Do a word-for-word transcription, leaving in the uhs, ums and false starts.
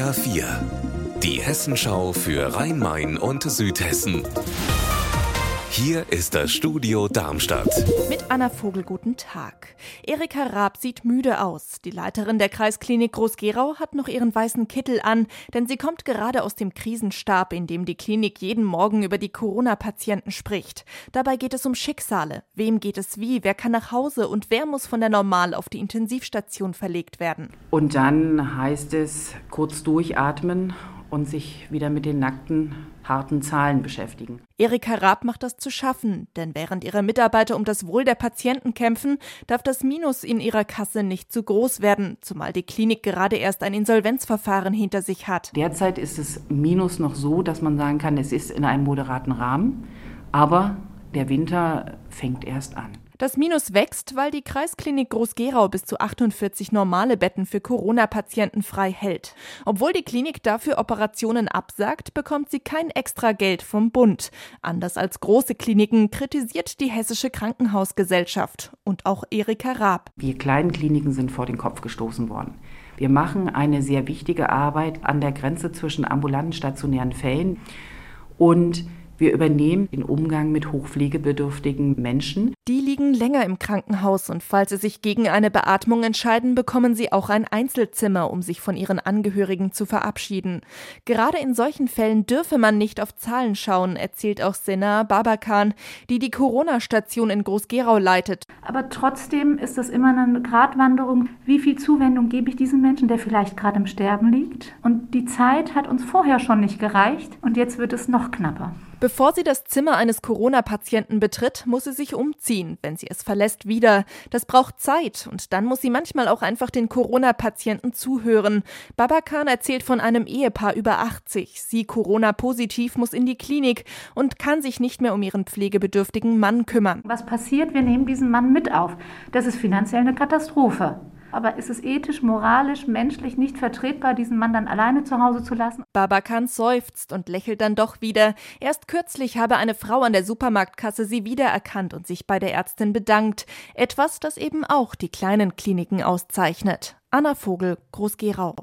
H vier, die Hessenschau für Rhein-Main und Südhessen. Hier ist das Studio Darmstadt. Mit Anna Vogel, guten Tag. Erika Raab sieht müde aus. Die Leiterin der Kreisklinik Groß-Gerau hat noch ihren weißen Kittel an, denn sie kommt gerade aus dem Krisenstab, in dem die Klinik jeden Morgen über die Corona-Patienten spricht. Dabei geht es um Schicksale. Wem geht es wie? Wer kann nach Hause? Und wer muss von der Normal auf die Intensivstation verlegt werden? Und dann heißt es kurz durchatmen und sich wieder mit den nackten, harten Zahlen beschäftigen. Erika Raab macht das zu schaffen, denn während ihre Mitarbeiter um das Wohl der Patienten kämpfen, darf das Minus in ihrer Kasse nicht zu groß werden, zumal die Klinik gerade erst ein Insolvenzverfahren hinter sich hat. Derzeit ist das Minus noch so, dass man sagen kann, es ist in einem moderaten Rahmen, aber der Winter fängt erst an. Das Minus wächst, weil die Kreisklinik Groß-Gerau bis zu achtundvierzig normale Betten für Corona-Patienten frei hält. Obwohl die Klinik dafür Operationen absagt, bekommt sie kein extra Geld vom Bund. Anders als große Kliniken kritisiert die Hessische Krankenhausgesellschaft und auch Erika Raab. Wir kleinen Kliniken sind vor den Kopf gestoßen worden. Wir machen eine sehr wichtige Arbeit an der Grenze zwischen ambulanten stationären Fällen und wir übernehmen den Umgang mit hochpflegebedürftigen Menschen. Die liegen länger im Krankenhaus und falls sie sich gegen eine Beatmung entscheiden, bekommen sie auch ein Einzelzimmer, um sich von ihren Angehörigen zu verabschieden. Gerade in solchen Fällen dürfe man nicht auf Zahlen schauen, erzählt auch Sena Babakan, die die Corona-Station in Groß-Gerau leitet. Aber trotzdem ist es immer eine Gratwanderung, wie viel Zuwendung gebe ich diesem Menschen, der vielleicht gerade im Sterben liegt. Und die Zeit hat uns vorher schon nicht gereicht und jetzt wird es noch knapper. Bevor sie das Zimmer eines Corona-Patienten betritt, muss sie sich umziehen. Wenn sie es verlässt, wieder. Das braucht Zeit und dann muss sie manchmal auch einfach den Corona-Patienten zuhören. Babakan erzählt von einem Ehepaar über achtzig. Sie, Corona-positiv, muss in die Klinik und kann sich nicht mehr um ihren pflegebedürftigen Mann kümmern. Was passiert? Wir nehmen diesen Mann mit auf. Das ist finanziell eine Katastrophe. Aber ist es ethisch, moralisch, menschlich nicht vertretbar, diesen Mann dann alleine zu Hause zu lassen? Babakan seufzt und lächelt dann doch wieder. Erst kürzlich habe eine Frau an der Supermarktkasse sie wiedererkannt und sich bei der Ärztin bedankt. Etwas, das eben auch die kleinen Kliniken auszeichnet. Anna Vogel, Groß-Gerau.